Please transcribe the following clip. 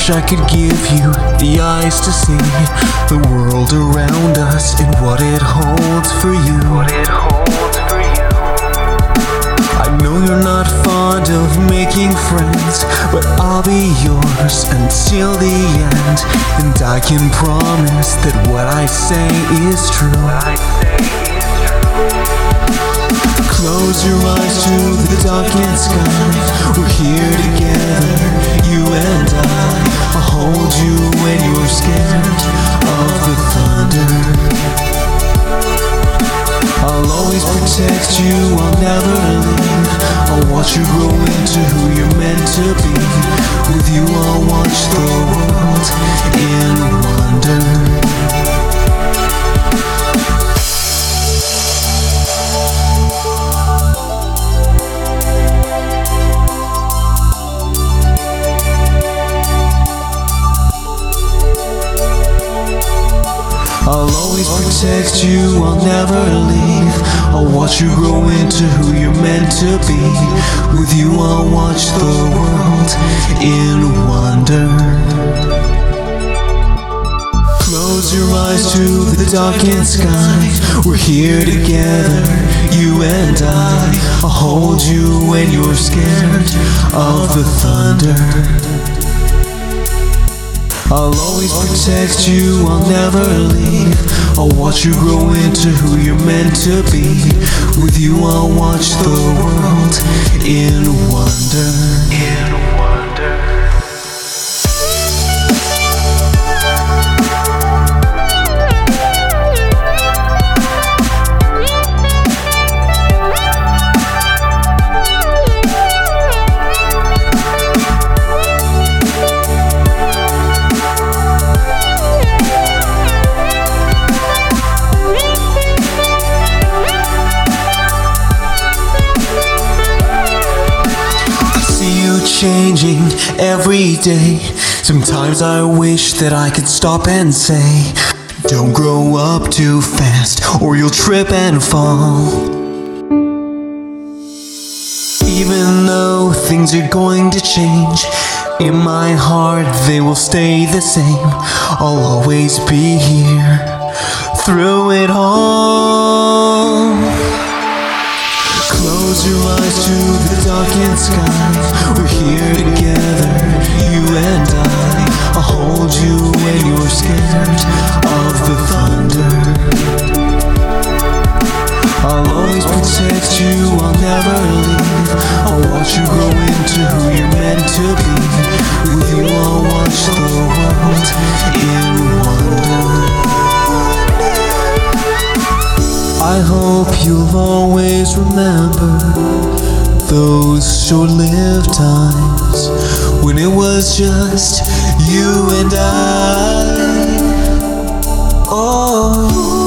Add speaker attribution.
Speaker 1: wish I could give you the eyes to see the world around us and what it holds for you. I know you're not fond of making friends, but I'll be yours until the end. And I can promise that what I say is true. Close your eyes to the darkened sky. We're here together, you and I'll hold you when you're scared of the thunder. I'll always protect you, I'll never leave. I'll watch you grow into who you're meant to be. With you I'll watch the world in wonder. I'll always protect you, I'll never leave. I'll watch you grow into who you're meant to be. With you I'll watch the world in wonder. Close your eyes to the darkened sky. We're here together, you and I'll hold you when you're scared of the thunder. I'll always protect you, I'll never leave. I'll watch you grow into who you're meant to be. With you I'll watch the world in wonder. Changing every day. Sometimes I wish that I could stop and say, don't grow up too fast or you'll trip and fall. Even though things are going to change, in my heart they will stay the same. I'll always be here through it all. Close your eyes to the darkened sky. We're here together, you and I'll hold you when you're scared of the thunder. I'll always protect you, I'll never leave. I'll watch you grow into who you're meant to be. With you I'll watch the world in wonder. I hope you'll always remember those short-lived times when it was just you and I. Oh.